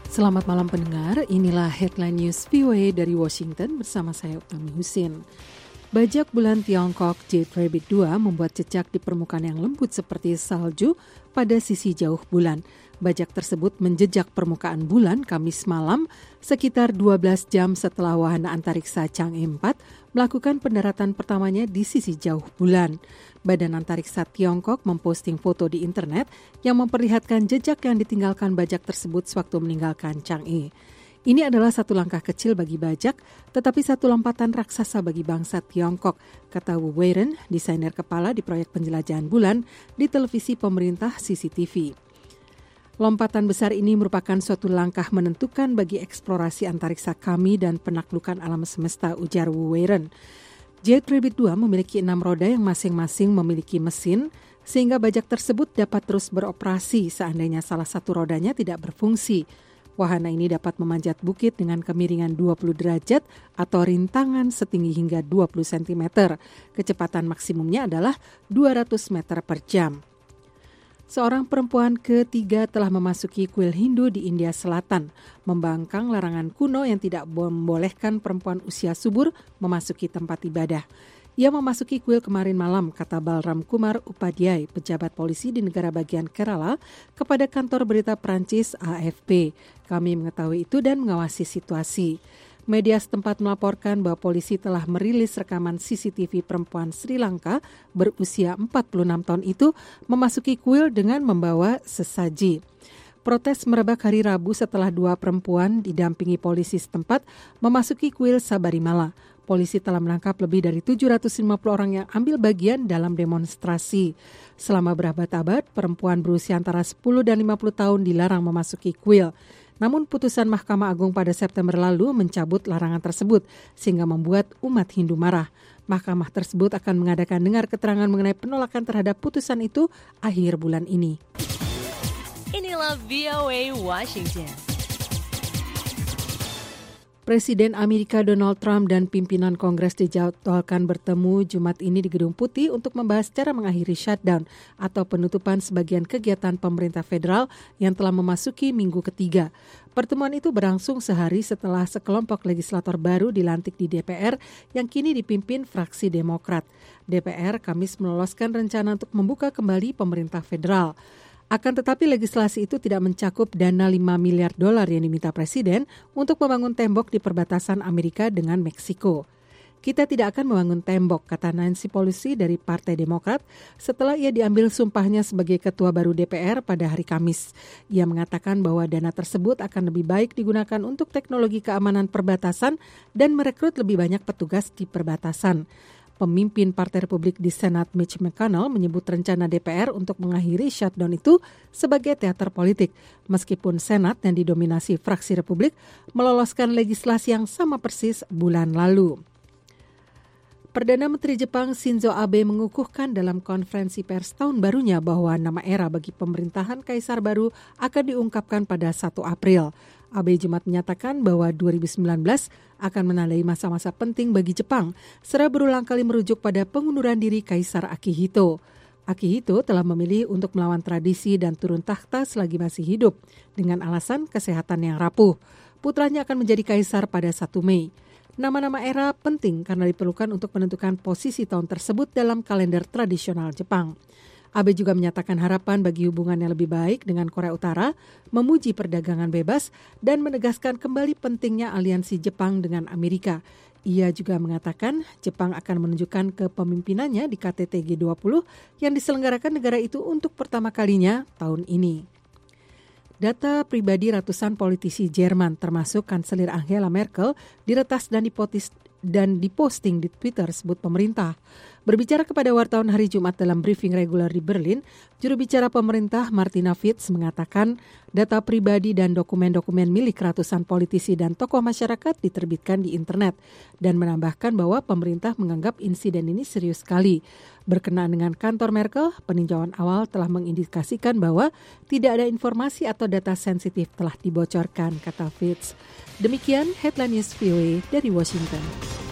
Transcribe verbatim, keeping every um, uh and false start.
Selamat malam pendengar, inilah Headline News V O A dari Washington bersama saya Utami Husin. Bajak bulan Tiongkok Jade Rabbit dua membuat jejak di permukaan yang lembut seperti salju pada sisi jauh bulan. Bajak tersebut menjejak permukaan bulan Kamis malam sekitar dua belas jam setelah wahana antariksa Chang'e empat melakukan pendaratan pertamanya di sisi jauh bulan. Badan Antariksa Tiongkok memposting foto di internet yang memperlihatkan jejak yang ditinggalkan bajak tersebut sewaktu meninggalkan Chang'e. Ini adalah satu langkah kecil bagi bajak, tetapi satu lompatan raksasa bagi bangsa Tiongkok, kata Wu Weiren, desainer kepala di proyek penjelajahan bulan di televisi pemerintah C C T V. Lompatan besar ini merupakan suatu langkah menentukan bagi eksplorasi antariksa kami dan penaklukan alam semesta, ujar Wu Weiren. Jade Rabbit dua memiliki enam roda yang masing-masing memiliki mesin, sehingga bajak tersebut dapat terus beroperasi seandainya salah satu rodanya tidak berfungsi. Wahana ini dapat memanjat bukit dengan kemiringan dua puluh derajat atau rintangan setinggi hingga dua puluh sentimeter. Kecepatan maksimumnya adalah dua ratus meter per jam. Seorang perempuan ketiga telah memasuki kuil Hindu di India Selatan, membangkang larangan kuno yang tidak membolehkan perempuan usia subur memasuki tempat ibadah. Ia memasuki kuil kemarin malam, kata Balram Kumar Upadhyay, pejabat polisi di negara bagian Kerala, kepada kantor berita Prancis A F P. Kami mengetahui itu dan mengawasi situasi. Media setempat melaporkan bahwa polisi telah merilis rekaman C C T V perempuan Sri Lanka berusia empat puluh enam tahun itu memasuki kuil dengan membawa sesaji. Protes merebak hari Rabu setelah dua perempuan didampingi polisi setempat memasuki kuil Sabarimala. Polisi telah menangkap lebih dari tujuh ratus lima puluh orang yang ambil bagian dalam demonstrasi. Selama berabad-abad, perempuan berusia antara sepuluh dan lima puluh tahun dilarang memasuki kuil. Namun putusan Mahkamah Agung pada September lalu mencabut larangan tersebut sehingga membuat umat Hindu marah. Mahkamah tersebut akan mengadakan dengar keterangan mengenai penolakan terhadap putusan itu akhir bulan ini. Inilah V O A Washington. Presiden Amerika Donald Trump dan pimpinan Kongres dijadwalkan bertemu Jumat ini di Gedung Putih untuk membahas cara mengakhiri shutdown atau penutupan sebagian kegiatan pemerintah federal yang telah memasuki minggu ketiga. Pertemuan itu berlangsung sehari setelah sekelompok legislator baru dilantik di D P R yang kini dipimpin fraksi Demokrat. D P R Kamis meloloskan rencana untuk membuka kembali pemerintah federal. Akan tetapi legislasi itu tidak mencakup dana lima miliar dolar yang diminta Presiden untuk membangun tembok di perbatasan Amerika dengan Meksiko. Kita tidak akan membangun tembok, kata Nancy Pelosi dari Partai Demokrat setelah ia diambil sumpahnya sebagai ketua baru D P R pada hari Kamis. Ia mengatakan bahwa dana tersebut akan lebih baik digunakan untuk teknologi keamanan perbatasan dan merekrut lebih banyak petugas di perbatasan. Pemimpin Partai Republik di Senat Mitch McConnell menyebut rencana D P R untuk mengakhiri shutdown itu sebagai teater politik, meskipun Senat yang didominasi fraksi Republik meloloskan legislasi yang sama persis bulan lalu. Perdana Menteri Jepang Shinzo Abe mengukuhkan dalam konferensi pers tahun barunya bahwa nama era bagi pemerintahan Kaisar baru akan diungkapkan pada satu April. Abe Jumat menyatakan bahwa dua ribu sembilan belas akan menandai masa-masa penting bagi Jepang, serta berulang kali merujuk pada pengunduran diri Kaisar Akihito. Akihito telah memilih untuk melawan tradisi dan turun tahta selagi masih hidup, dengan alasan kesehatan yang rapuh. Putranya akan menjadi kaisar pada satu Mei. Nama-nama era penting karena diperlukan untuk menentukan posisi tahun tersebut dalam kalender tradisional Jepang. Abe juga menyatakan harapan bagi hubungan yang lebih baik dengan Korea Utara, memuji perdagangan bebas, dan menegaskan kembali pentingnya aliansi Jepang dengan Amerika. Ia juga mengatakan Jepang akan menunjukkan kepemimpinannya di K T T G dua puluh yang diselenggarakan negara itu untuk pertama kalinya tahun ini. Data pribadi ratusan politisi Jerman termasuk Kanselir Angela Merkel diretas dan dipotis dan diposting di Twitter sebut pemerintah. Berbicara kepada wartawan hari Jumat dalam briefing reguler di Berlin, juru bicara pemerintah Martina Fitz mengatakan data pribadi dan dokumen-dokumen milik ratusan politisi dan tokoh masyarakat diterbitkan di internet dan menambahkan bahwa pemerintah menganggap insiden ini serius sekali. Berkenaan dengan kantor Merkel, peninjauan awal telah mengindikasikan bahwa tidak ada informasi atau data sensitif telah dibocorkan, kata Fitz. Demikian Headline News V O A dari Washington.